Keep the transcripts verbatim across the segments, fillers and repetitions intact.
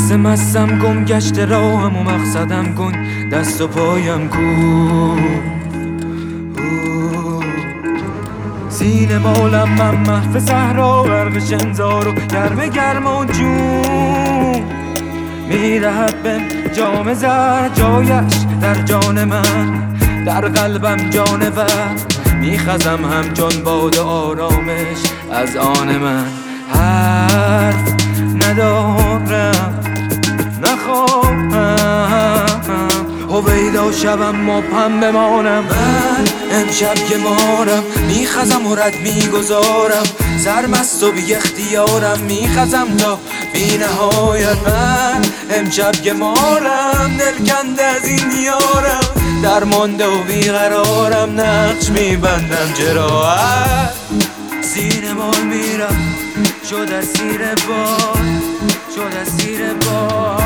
مثل مستم گم گشت راهم و مقصدم کن دست و پایم کو سینه مالم من محو صحرا غرق شنزار و گرم گرم و جون میدهد به جام زهر جایش در جان من در قلبم جانور میخزم همچون باد آرامش از آن من حرف ندارم نخواهم هویدا شبم مبهم بمانم من امشب که مارم میخزم و رد میگذارم سرمست و بی اختیارم میخزم تا بی نهایت من امشب که مارم دلکنده از این دیارم درمانده و بیقرارم نقش میبندم جراحت سینه مال میرم شد اسیر باد شد اسیر باد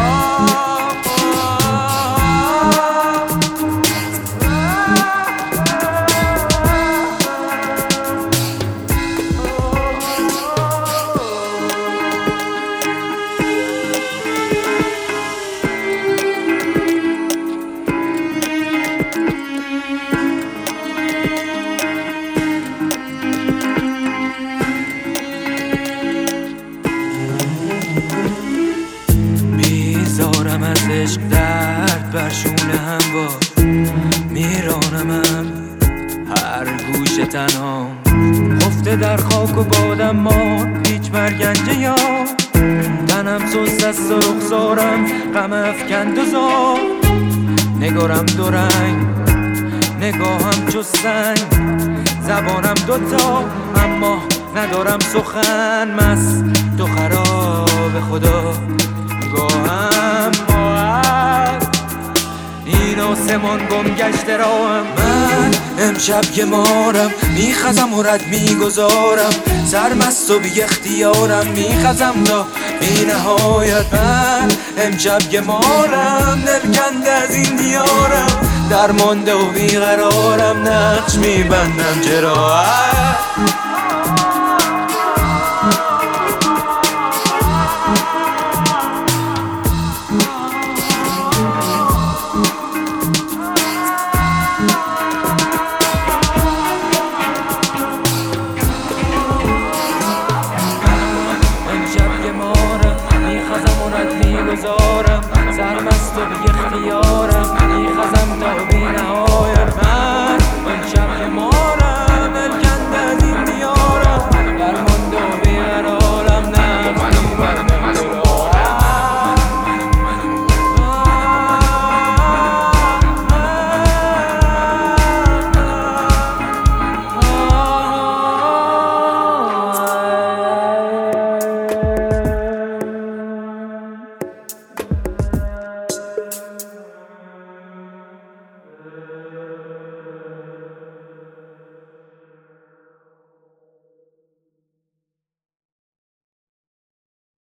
میذارم از عشق درد بر شونه هم با میرانمم هر گوش تنها خفته در خاک و بادم ما هیچ مرگنجه یا تنم سست است و رخسارم غم افکند و زار نگارم دو رنگ نگاهم چو سنگ زبانم دوتا اما ندارم سخن مست تو خراب خدا گاهم ماهد این آسمان گم گشت راهم من امشب که مارم میخزم و رد میگذارم سرمست و بی اختیارم میخزم تا بی نهایت من امشب که مارم دلکنده از این دیارم درمانده و بیقرارم نقش میبندم جراحت